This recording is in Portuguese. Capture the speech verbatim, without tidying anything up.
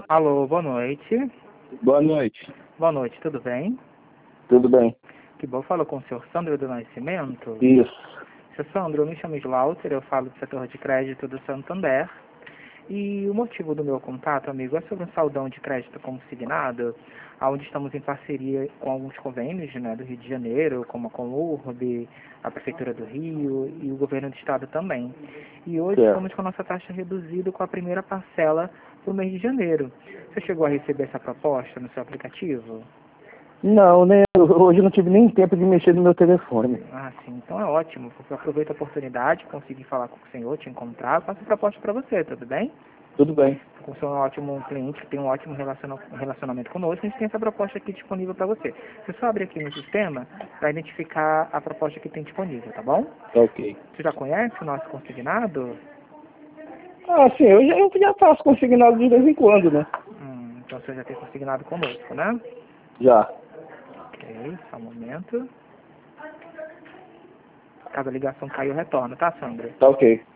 Alô, boa noite. Boa noite. Boa noite, tudo bem? Tudo bem? Que bom, falo com o senhor Sandro do Nascimento. Isso. Senhor Sandro, eu me chamo Slaughter, eu falo do setor de crédito do Santander. E o motivo do meu contato, amigo, é sobre um saldão de crédito consignado, onde estamos em parceria com alguns convênios, né, do Rio de Janeiro, como a Conurb, a Prefeitura do Rio e o Governo do Estado também. E hoje Certo. estamos com a nossa taxa reduzida com a primeira parcela para o mês de janeiro. Você chegou a receber essa proposta no seu aplicativo? Não, né? Hoje eu não tive nem tempo de mexer no meu telefone. Ah, sim, então é ótimo, porque eu aproveito a oportunidade, consegui falar com o senhor, te encontrar, eu faço a proposta para você, tudo bem? Tudo bem. Como você é um ótimo cliente que tem um ótimo relaciona- relacionamento conosco, a gente tem essa proposta aqui disponível para você. Você só abre aqui no sistema para identificar a proposta que tem disponível, tá bom? Tá ok. Você já conhece o nosso consignado? Ah, sim, eu já, eu já faço consignado de vez em quando, né? Hum, então você já tem consignado conosco, né? Já. Ok, só um momento. Caso a ligação caia, eu retorno, tá, Sandra? Tá ok.